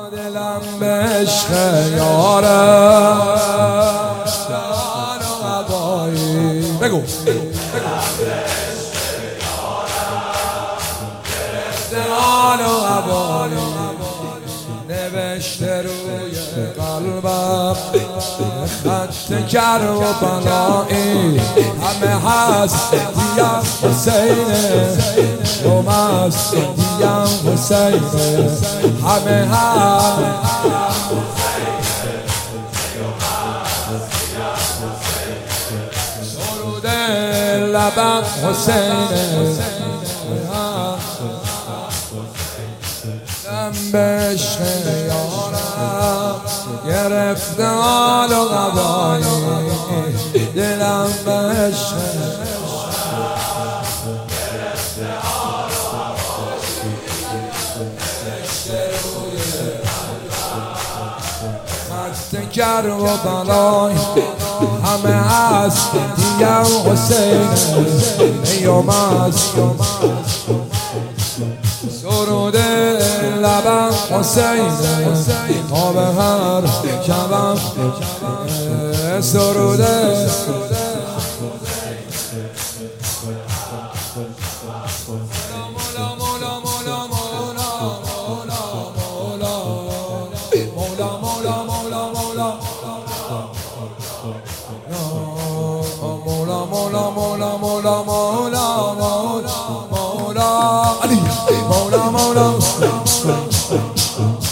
دلم به عشق یارم بگو دهان و هوایی نوشته روی قلبم خط کر و بنایی همه هست دیم حسینه و مست دیم حسینه همه هست سرود لبم حسینه دلم به عشق یارم گرفته حال و هوایی دلم به عشق خط کر و بلای همه هست دیم حسینه ایوم است سرود لبم حسینه تا به هر شبم سرود مولا